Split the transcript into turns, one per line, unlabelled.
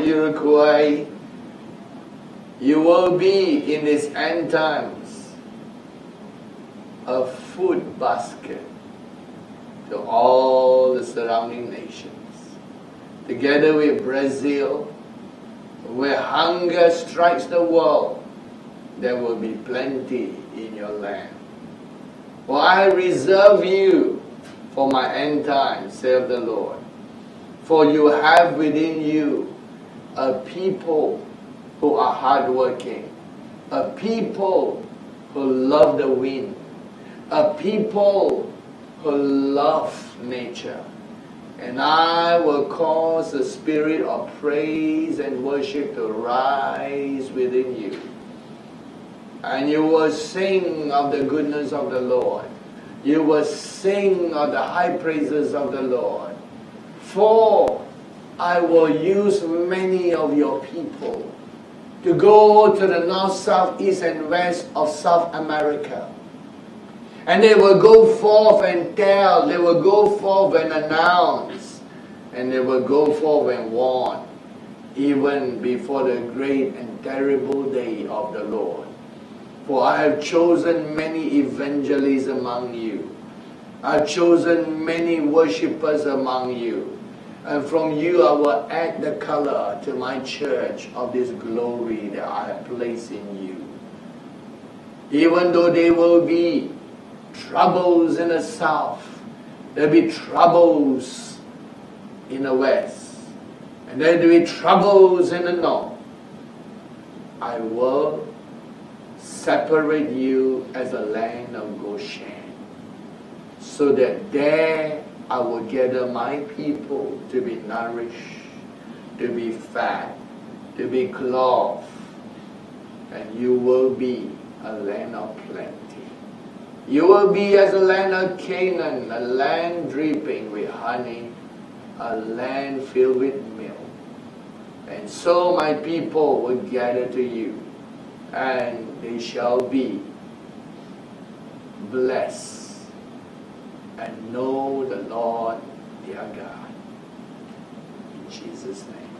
Uruguay, you will be in these end times a food basket to all the surrounding nations. Together with Brazil, where hunger strikes the world, there will be plenty in your land. For I reserve you for my end time, saith the Lord. For you have within you a people who are hardworking, a people who love the wind, a people who love nature. And I will cause the spirit of praise and worship to rise within you. And you will sing of the goodness of the Lord. You will sing of the high praises of the Lord. For I will use many of your people to go to the north, south, east, and west of South America. And they will go forth and tell, they will go forth and announce, and they will go forth and warn, even before the great and terrible day of the Lord. For I have chosen many evangelists among you. I have chosen many worshippers among you. And from you I will add the color to my church of this glory that I have placed in you. Even though there will be troubles in the south, there will be troubles in the west, and there will be troubles in the north, I will separate you as a land of Goshen, so that there I will gather my people to be nourished, to be fat, to be clothed, and you will be a land of plenty. You will be as a land of Canaan, a land dripping with honey, a land filled with milk. And so my people will gather to you, and they shall be blessed and know the Lord their God. In Jesus' name.